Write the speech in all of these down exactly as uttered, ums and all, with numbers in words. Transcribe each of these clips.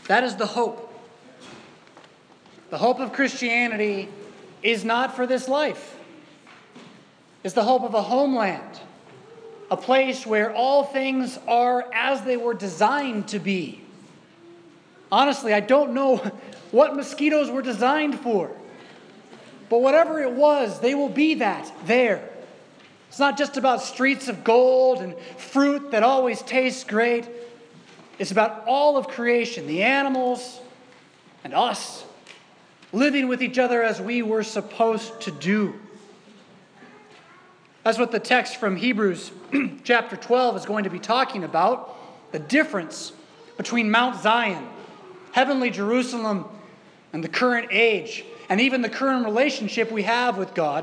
That is the hope. The hope of Christianity is not for this life. It's the hope of a homeland, a place where all things are as they were designed to be. Honestly, I don't know what mosquitoes were designed for. But whatever it was, they will be that there. It's not just about streets of gold and fruit that always tastes great. It's about all of creation, the animals and us, living with each other as we were supposed to do. That's what the text from Hebrews chapter twelve is going to be talking about. The difference between Mount Zion, heavenly Jerusalem, and the current age, and even the current relationship we have with God.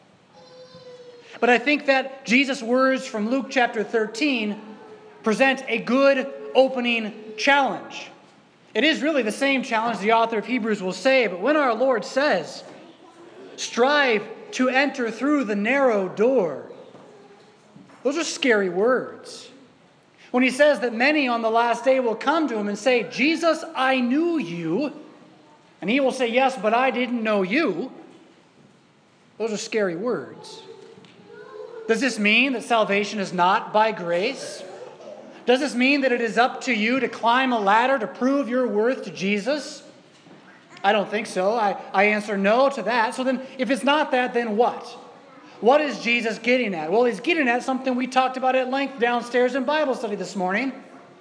But I think that Jesus' words from Luke chapter thirteen present a good opening challenge. It is really the same challenge the author of Hebrews will say, but when our Lord says, strive to enter through the narrow door, those are scary words. When he says that many on the last day will come to him and say, Jesus, I knew you, and he will say, yes, but I didn't know you, those are scary words. Does this mean that salvation is not by grace? Does this mean that it is up to you to climb a ladder to prove your worth to Jesus? I don't think so. I, I answer no to that. So then, if it's not that, then what? What is Jesus getting at? Well, he's getting at something we talked about at length downstairs in Bible study this morning.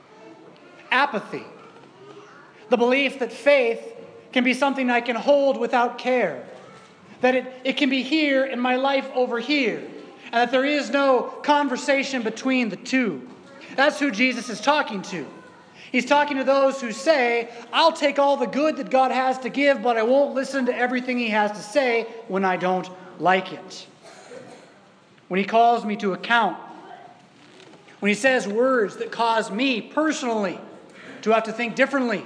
Apathy. The belief that faith can be something I can hold without care. That it, it can be here in my life over here. And that there is no conversation between the two. That's who Jesus is talking to. He's talking to those who say, I'll take all the good that God has to give, but I won't listen to everything he has to say when I don't like it. When he calls me to account. When he says words that cause me personally to have to think differently.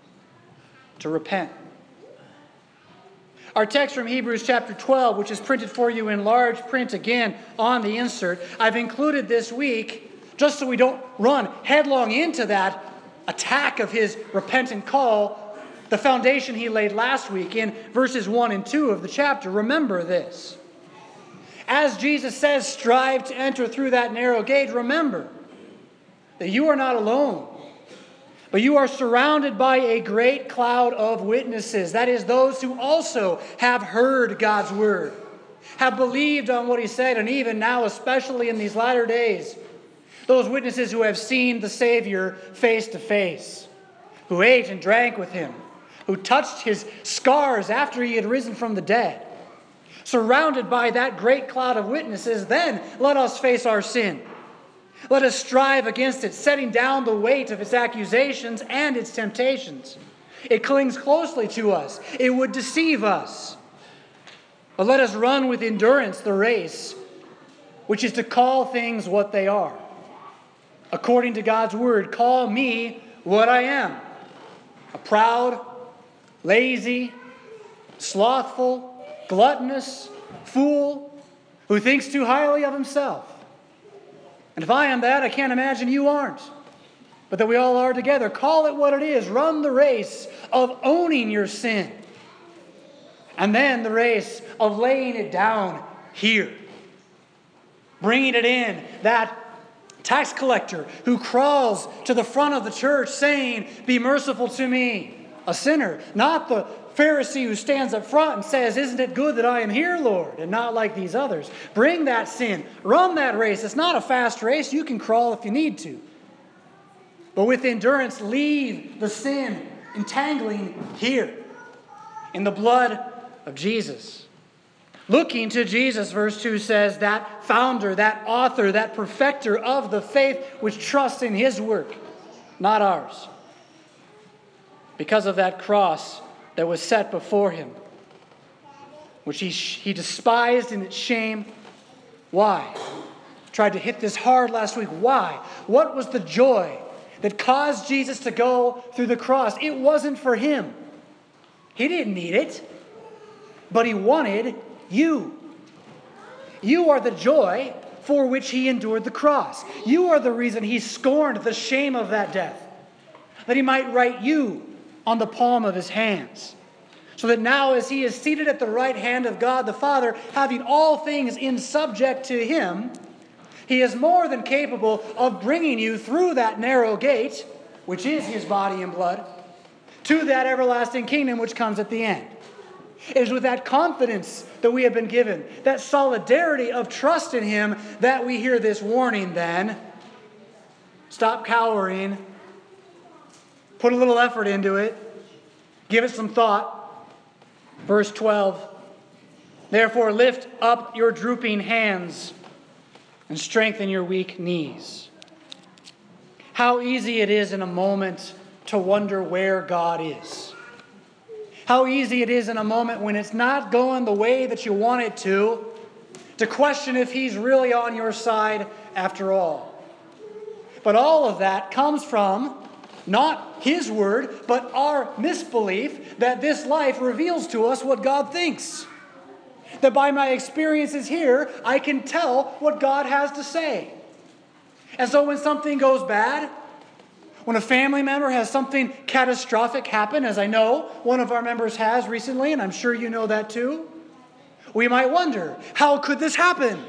To repent. Our text from Hebrews chapter twelve, which is printed for you in large print again on the insert, I've included this week just so we don't run headlong into that attack of his repentant call, the foundation he laid last week in verses one and two of the chapter. Remember this. As Jesus says, strive to enter through that narrow gate, remember that you are not alone, but you are surrounded by a great cloud of witnesses. That is, those who also have heard God's word, have believed on what he said, and even now, especially in these latter days, those witnesses who have seen the Savior face to face, who ate and drank with him, who touched his scars after he had risen from the dead. Surrounded by that great cloud of witnesses, then let us face our sin. Let us strive against it, setting down the weight of its accusations and its temptations. It clings closely to us. It would deceive us. But let us run with endurance the race, which is to call things what they are. According to God's word, call me what I am. A proud, lazy, slothful, gluttonous fool who thinks too highly of himself. And if I am that, I can't imagine you aren't. But that we all are together. Call it what it is. Run the race of owning your sin. And then the race of laying it down here. Bringing it in. That tax collector who crawls to the front of the church saying, be merciful to me, a sinner. Not the Pharisee who stands up front and says, isn't it good that I am here, Lord? And not like these others. Bring that sin. Run that race. It's not a fast race. You can crawl if you need to. But with endurance, leave the sin entangling here in the blood of Jesus. Looking to Jesus, verse two says, that founder, that author, that perfecter of the faith which trusts in his work, not ours. Because of that cross that was set before him, which he, he despised in its shame. Why? Tried to hit this hard last week. Why? What was the joy that caused Jesus to go through the cross? It wasn't for him. He didn't need it, but he wanted you. You are the joy for which he endured the cross. You are the reason he scorned the shame of that death, that he might write you on the palm of his hands. So that now as he is seated at the right hand of God the Father, having all things in subject to him, he is more than capable of bringing you through that narrow gate, which is his body and blood, to that everlasting kingdom which comes at the end. It is with that confidence that we have been given, that solidarity of trust in him, that we hear this warning then. Stop cowering. Put a little effort into it. Give it some thought. Verse twelve, therefore lift up your drooping hands and strengthen your weak knees. How easy it is in a moment to wonder where God is. How easy it is in a moment when it's not going the way that you want it to, to question if he's really on your side after all. But all of that comes from not his word, but our misbelief that this life reveals to us what God thinks. That by my experiences here, I can tell what God has to say. And so when something goes bad, when a family member has something catastrophic happen, as I know one of our members has recently, and I'm sure you know that too, we might wonder, how could this happen?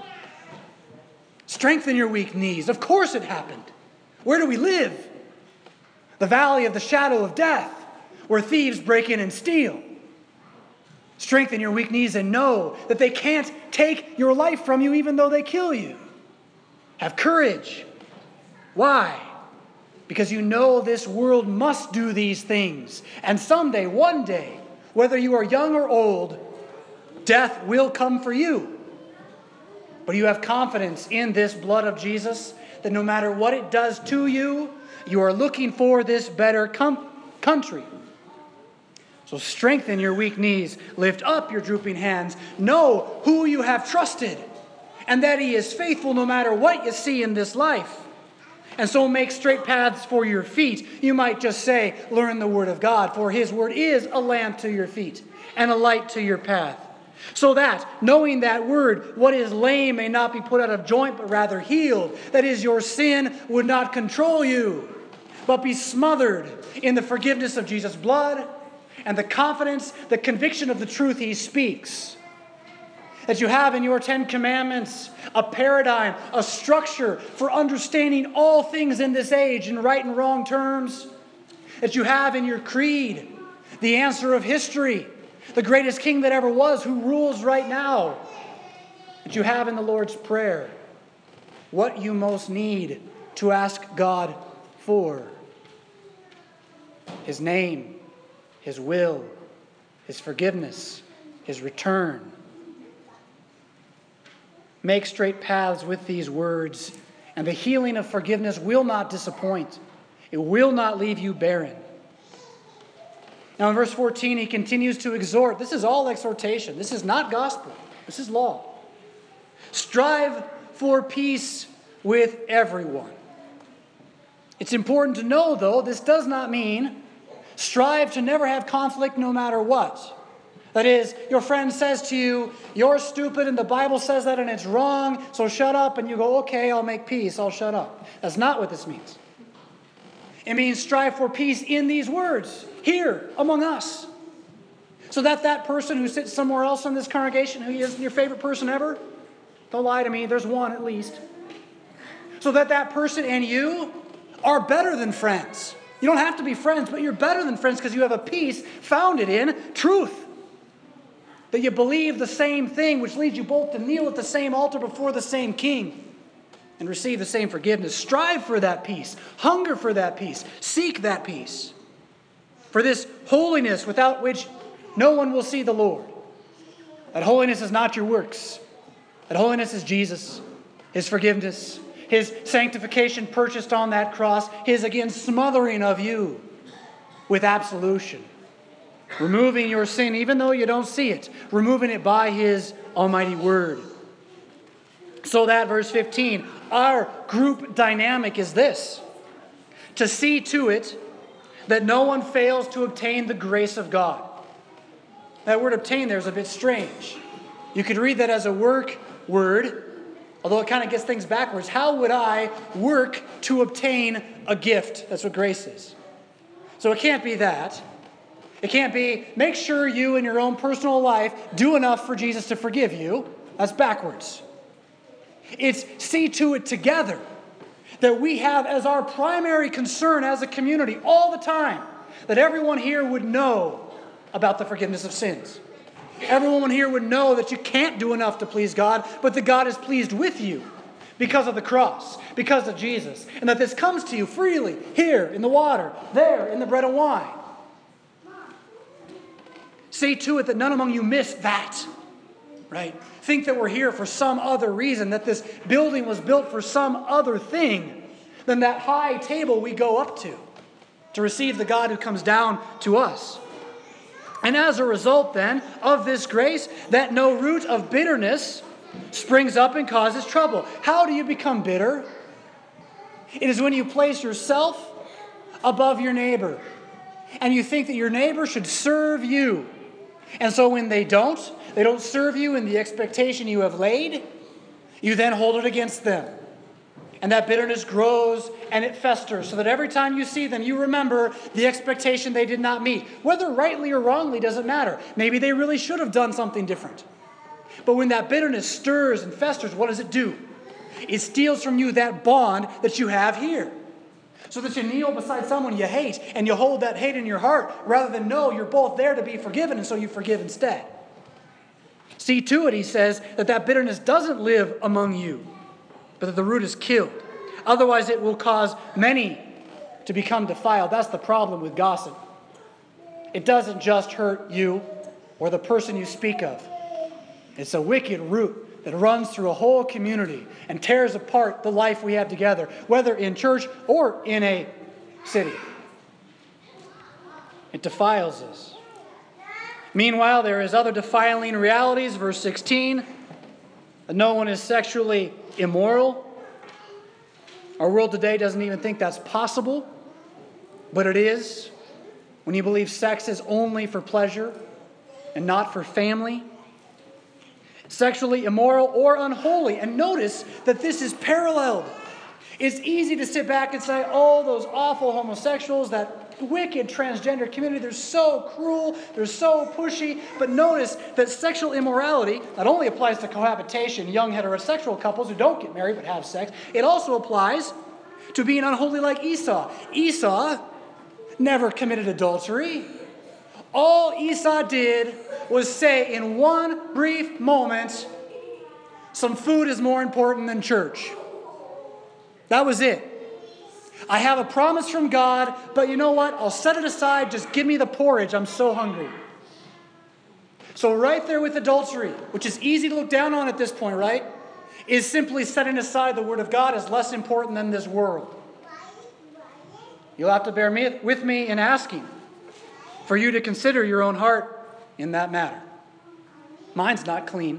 Strengthen your weak knees. Of course it happened. Where do we live? The valley of the shadow of death, where thieves break in and steal. Strengthen your weak knees and know that they can't take your life from you even though they kill you. Have courage. Why? Because you know this world must do these things. And someday, one day, whether you are young or old, death will come for you. But you have confidence in this blood of Jesus that no matter what it does to you, you are looking for this better com- country. So strengthen your weak knees. Lift up your drooping hands. Know who you have trusted and that he is faithful no matter what you see in this life. And so make straight paths for your feet. You might just say, learn the word of God, for his word is a lamp to your feet and a light to your path. So that, knowing that word, what is lame may not be put out of joint, but rather healed. That is, your sin would not control you, but be smothered in the forgiveness of Jesus' blood and the confidence, the conviction of the truth he speaks. That you have in your Ten Commandments a paradigm, a structure for understanding all things in this age in right and wrong terms. That you have in your creed the answer of history, the greatest king that ever was, who rules right now. That you have in the Lord's Prayer what you most need to ask God for. His name, his will, his forgiveness, his return. Make straight paths with these words, and the healing of forgiveness will not disappoint. It will not leave you barren. Now in verse fourteen, he continues to exhort. This is all exhortation. This is not gospel. This is law. Strive for peace with everyone. It's important to know, though, this does not mean strive to never have conflict no matter what. That is, your friend says to you, you're stupid and the Bible says that and it's wrong, so shut up, and you go, okay, I'll make peace, I'll shut up. That's not what this means. It means strive for peace in these words, here, among us. So that that person who sits somewhere else in this congregation, who isn't your favorite person ever, don't lie to me, there's one at least. So that that person and you are better than friends. You don't have to be friends, but you're better than friends because you have a peace founded in truth. That you believe the same thing, which leads you both to kneel at the same altar before the same king and receive the same forgiveness. Strive for that peace. Hunger for that peace. Seek that peace. For this holiness without which no one will see the Lord. That holiness is not your works. That holiness is Jesus, his forgiveness, his sanctification purchased on that cross, his again smothering of you with absolution. Removing your sin, even though you don't see it. Removing it by his almighty word. So that, verse fifteen, our group dynamic is this. To see to it that no one fails to obtain the grace of God. That word obtain there is a bit strange. You could read that as a work word, although it kind of gets things backwards. How would I work to obtain a gift? That's what grace is. So it can't be that. It can't be, make sure you in your own personal life do enough for Jesus to forgive you. That's backwards. It's see to it together that we have as our primary concern as a community all the time that everyone here would know about the forgiveness of sins. Everyone here would know that you can't do enough to please God, but that God is pleased with you because of the cross, because of Jesus, and that this comes to you freely here in the water, there in the bread and wine. See to it that none among you miss that, right? Think that we're here for some other reason, that this building was built for some other thing than that high table we go up to, to receive the God who comes down to us. And as a result, then, of this grace, that no root of bitterness springs up and causes trouble. How do you become bitter? It is when you place yourself above your neighbor, and you think that your neighbor should serve you. And so when they don't, they don't serve you in the expectation you have laid, you then hold it against them. And that bitterness grows and it festers so that every time you see them, you remember the expectation they did not meet. Whether rightly or wrongly doesn't matter. Maybe they really should have done something different. But when that bitterness stirs and festers, what does it do? It steals from you that bond that you have here. So that you kneel beside someone you hate and you hold that hate in your heart rather than know you're both there to be forgiven, and so you forgive instead. See to it, he says, that that bitterness doesn't live among you, but that the root is killed. Otherwise, it will cause many to become defiled. That's the problem with gossip. It doesn't just hurt you or the person you speak of. It's a wicked root that runs through a whole community and tears apart the life we have together, whether in church or in a city. It defiles us. Meanwhile, there is other defiling realities. Verse sixteen, that no one is sexually immoral. Our world today doesn't even think that's possible, but it is. When you believe sex is only for pleasure and not for family. Sexually immoral or unholy. And notice that this is paralleled. It's easy to sit back and say, oh, those awful homosexuals, that wicked transgender community, they're so cruel, they're so pushy. But notice that sexual immorality not only applies to cohabitation, young heterosexual couples who don't get married but have sex, it also applies to being unholy like Esau. Esau never committed adultery. All Esau did was say in one brief moment, some food is more important than church. That was it. I have a promise from God, but you know what? I'll set it aside. Just give me the porridge. I'm so hungry. So right there with adultery, which is easy to look down on at this point, right? Is simply setting aside the Word of God as less important than this world. You'll have to bear me, with me in asking for you to consider your own heart in that matter. Mine's not clean.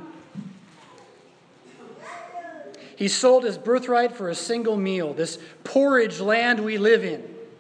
He sold his birthright for a single meal, this porridge land we live in.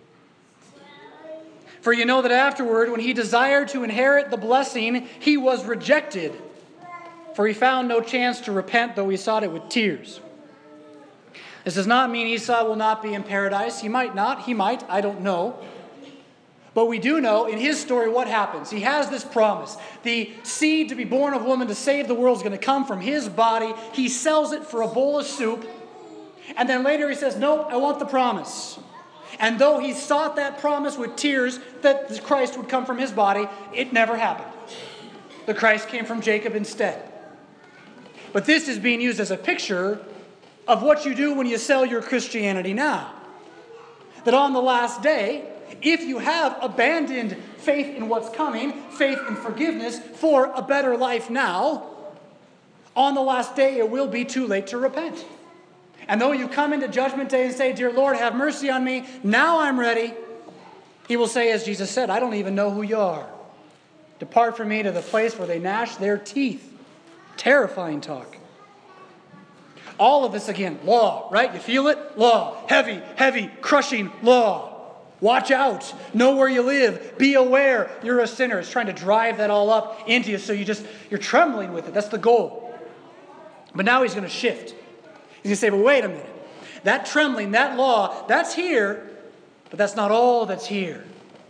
For you know that afterward, when he desired to inherit the blessing, he was rejected. For he found no chance to repent, though he sought it with tears. This does not mean Esau will not be in paradise. He might not. He might. I don't know. But we do know in his story what happens. He has this promise. The seed to be born of woman to save the world is going to come from his body. He sells it for a bowl of soup. And then later he says, nope, I want the promise. And though he sought that promise with tears that Christ would come from his body, it never happened. The Christ came from Jacob instead. But this is being used as a picture of what you do when you sell your Christianity now. That on the last day, if you have abandoned faith in what's coming, faith in forgiveness for a better life now, on the last day it will be too late to repent. And though you come into judgment day and say, dear Lord, have mercy on me, now I'm ready, he will say, as Jesus said, I don't even know who you are. Depart from me to the place where they gnash their teeth. Terrifying talk. All of this again, law, right? You feel it? Law. Heavy, heavy, crushing law. Watch out. Know where you live. Be aware you're a sinner. It's trying to drive that all up into you so you just, you're trembling with it. That's the goal. But now he's going to shift. He's going to say, but wait a minute. That trembling, that law, that's here, but that's not all that's here.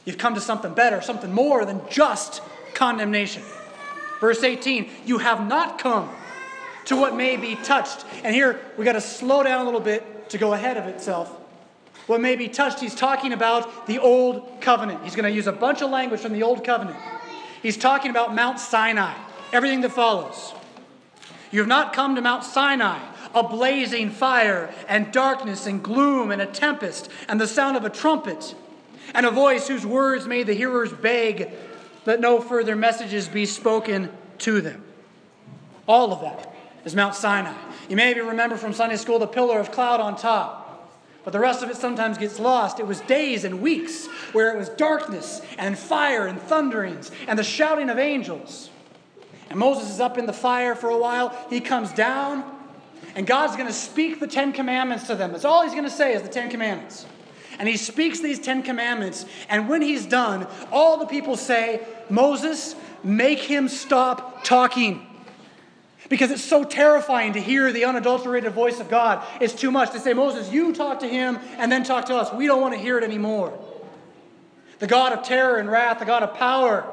You've come to something better, something more than just condemnation. Verse eighteen, you have not come to what may be touched. And here we got to slow down a little bit to go ahead of itself. What may be touched, he's talking about the old covenant. He's going to use a bunch of language from the old covenant. He's talking about Mount Sinai, everything that follows. You have not come to Mount Sinai, a blazing fire and darkness and gloom and a tempest and the sound of a trumpet and a voice whose words made the hearers beg that no further messages be spoken to them. All of that is Mount Sinai. You maybe remember from Sunday school the pillar of cloud on top. But the rest of it sometimes gets lost. It was days and weeks where it was darkness and fire and thunderings and the shouting of angels. And Moses is up in the fire for a while. He comes down and God's going to speak the Ten Commandments to them. That's all he's going to say is the Ten Commandments. And he speaks these Ten Commandments. And when he's done, all the people say, Moses, make him stop talking. Because it's so terrifying to hear the unadulterated voice of God. It's too much. They say, Moses, you talk to him and then talk to us. We don't want to hear it anymore. The God of terror and wrath, the God of power.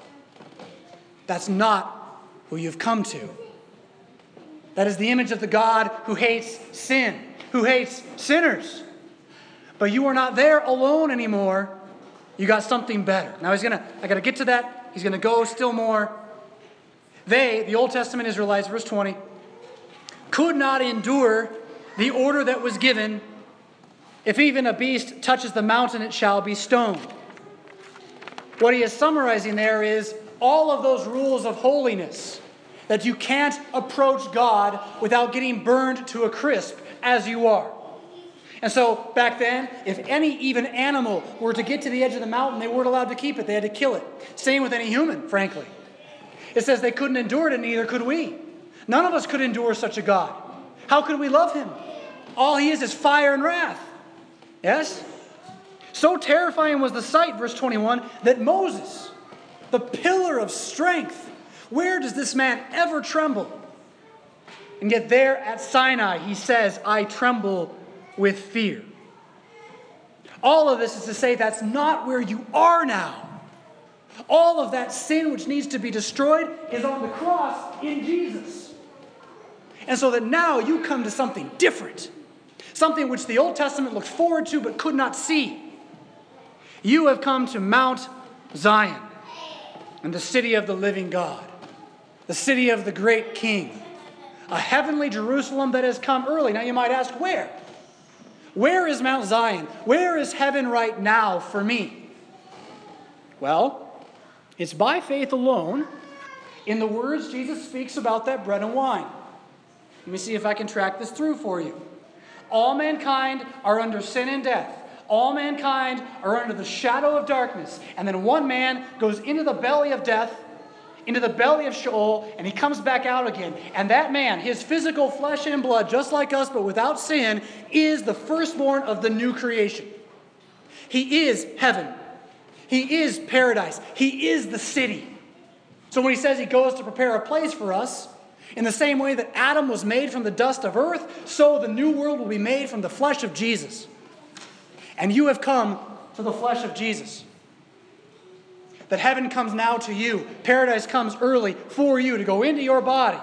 That's not who you've come to. That is the image of the God who hates sin, who hates sinners. But you are not there alone anymore. You got something better. Now he's going to, I got to get to that. He's going to go still more. They, the Old Testament Israelites, verse twenty, could not endure the order that was given, if even a beast touches the mountain, it shall be stoned. What he is summarizing there is all of those rules of holiness, that you can't approach God without getting burned to a crisp as you are. And so back then, if any even animal were to get to the edge of the mountain, they weren't allowed to keep it. They had to kill it. Same with any human, frankly. It says they couldn't endure it, and neither could we. None of us could endure such a God. How could we love him? All he is is fire and wrath. Yes? So terrifying was the sight, verse twenty-one, that Moses, the pillar of strength, where does this man ever tremble? And yet there at Sinai, he says, I tremble with fear. All of this is to say that's not where you are now. All of that sin which needs to be destroyed is on the cross in Jesus. And so that now you come to something different. Something which the Old Testament looked forward to but could not see. You have come to Mount Zion and the city of the living God. The city of the great King. A heavenly Jerusalem that has come early. Now you might ask, where? Where is Mount Zion? Where is heaven right now for me? Well, it's by faith alone in the words Jesus speaks about that bread and wine. Let me see if I can track this through for you. All mankind are under sin and death. All mankind are under the shadow of darkness. And then one man goes into the belly of death, into the belly of Sheol, and he comes back out again. And that man, his physical flesh and blood, just like us, but without sin, is the firstborn of the new creation. He is heaven. He is paradise. He is the city. So when he says he goes to prepare a place for us, in the same way that Adam was made from the dust of earth, so the new world will be made from the flesh of Jesus. And you have come to the flesh of Jesus. That heaven comes now to you. Paradise comes early for you to go into your body.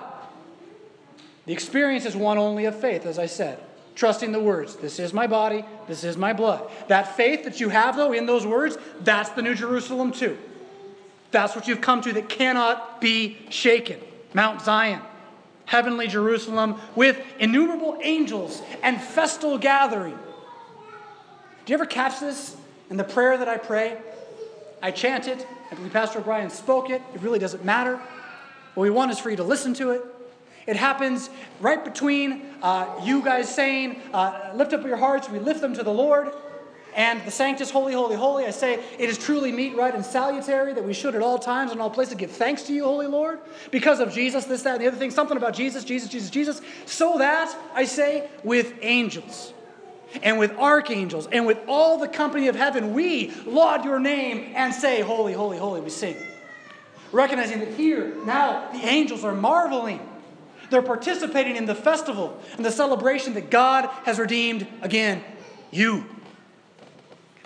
The experience is one only of faith, as I said. Trusting the words, this is my body, this is my blood. That faith that you have, though, in those words, that's the New Jerusalem too. That's what you've come to that cannot be shaken. Mount Zion, heavenly Jerusalem with innumerable angels and festal gathering. Do you ever catch this in the prayer that I pray? I chant it. I believe Pastor O'Brien spoke it. It really doesn't matter. What we want is for you to listen to it. It happens right between uh, you guys saying, uh, lift up your hearts, we lift them to the Lord, and the Sanctus, holy, holy, holy. I say, it is truly meet, right, and salutary that we should at all times and all places give thanks to you, Holy Lord, because of Jesus, this, that, and the other thing, something about Jesus, Jesus, Jesus, Jesus, so that, I say, with angels and with archangels and with all the company of heaven, we laud your name and say, holy, holy, holy, we sing. Recognizing that here, now, the angels are marveling. They're participating in the festival and the celebration that God has redeemed, again, you.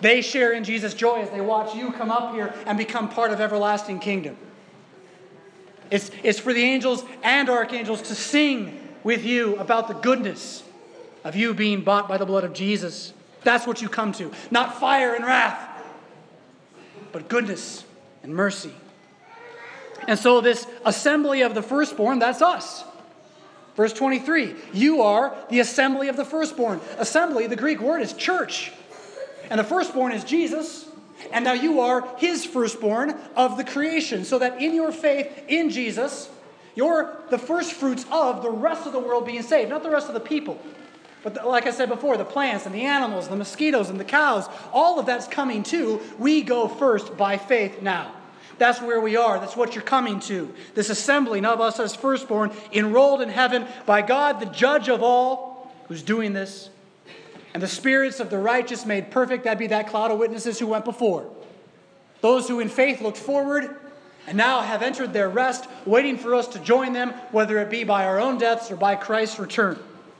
They share in Jesus' joy as they watch you come up here and become part of everlasting kingdom. It's, it's for the angels and archangels to sing with you about the goodness of you being bought by the blood of Jesus. That's what you come to. Not fire and wrath, but goodness and mercy. And so this assembly of the firstborn, that's us. Verse twenty-three, you are the assembly of the firstborn. Assembly, the Greek word is church. And the firstborn is Jesus. And now you are his firstborn of the creation. So that in your faith in Jesus, you're the first fruits of the rest of the world being saved. Not the rest of the people. But the, like I said before, the plants and the animals, the mosquitoes and the cows, all of that's coming too. We go first by faith now. That's where we are. That's what you're coming to. This assembling of us as firstborn, enrolled in heaven by God, the judge of all, who's doing this. And the spirits of the righteous made perfect. That'd be that cloud of witnesses who went before. Those who in faith looked forward and now have entered their rest, waiting for us to join them, whether it be by our own deaths or by Christ's return.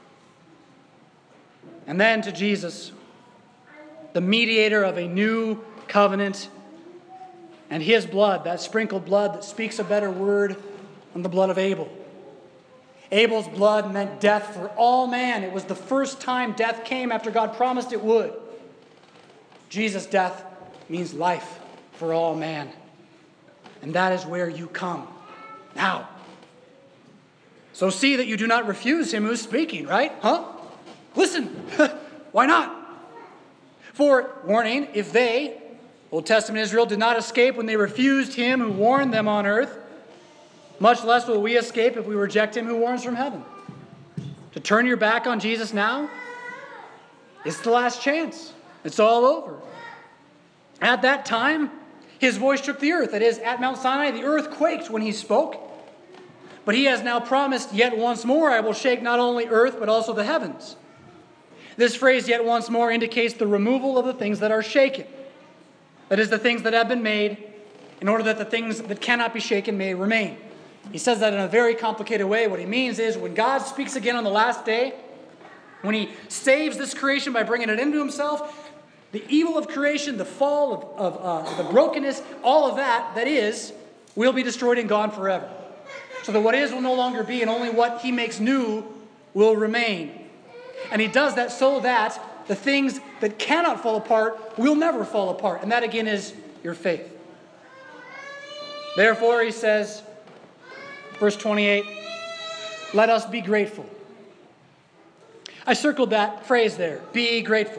And then to Jesus, the mediator of a new covenant, and his blood, that sprinkled blood that speaks a better word than the blood of Abel. Abel's blood meant death for all man. It was the first time death came after God promised it would. Jesus' death means life for all man. And that is where you come now. So see that you do not refuse him who's speaking, right? Huh? Listen. Why not? For, warning, if they, Old Testament Israel, did not escape when they refused him who warned them on earth, much less will we escape if we reject him who warns from heaven. To turn your back on Jesus now, it's the last chance. It's all over. At that time, his voice shook the earth. That is, at Mount Sinai, the earth quaked when he spoke. But he has now promised, yet once more I will shake not only earth, but also the heavens. This phrase, yet once more, indicates the removal of the things that are shaken. That is, the things that have been made, in order that the things that cannot be shaken may remain. He says that in a very complicated way. What he means is when God speaks again on the last day, when he saves this creation by bringing it into himself, the evil of creation, the fall of, of uh, the brokenness, all of that, that is, will be destroyed and gone forever. So that what is will no longer be, and only what he makes new will remain. And he does that so that the things that cannot fall apart will never fall apart. And that again is your faith. Therefore, he says, verse twenty-eight, let us be grateful. I circled that phrase there, be grateful.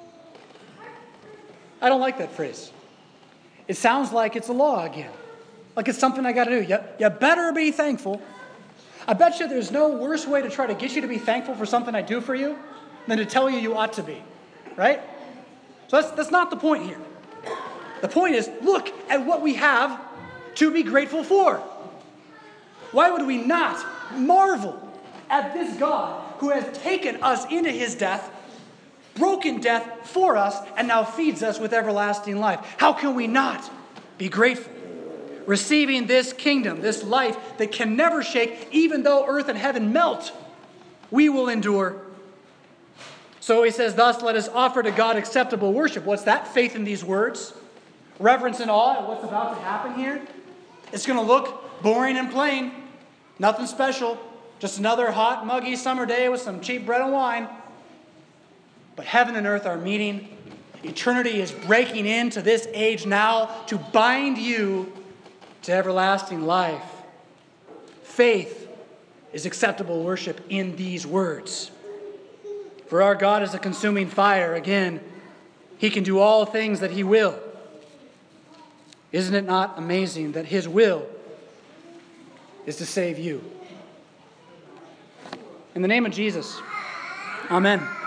I don't like that phrase. It sounds like it's a law again. Like it's something I got to do. You, you better be thankful. I bet you there's no worse way to try to get you to be thankful for something I do for you than to tell you you ought to be. Right? So that's, that's not the point here. The point is, look at what we have to be grateful for. Why would we not marvel at this God who has taken us into his death, broken death for us, and now feeds us with everlasting life? How can we not be grateful? Receiving this kingdom, this life that can never shake, even though earth and heaven melt, we will endure. So he says, thus let us offer to God acceptable worship. What's that? Faith in these words. Reverence and awe at what's about to happen here. It's going to look boring and plain. Nothing special. Just another hot, muggy summer day with some cheap bread and wine. But heaven and earth are meeting. Eternity is breaking into this age now to bind you to everlasting life. Faith is acceptable worship in these words. For our God is a consuming fire. Again, he can do all things that he will. Isn't it not amazing that his will is to save you? In the name of Jesus, amen.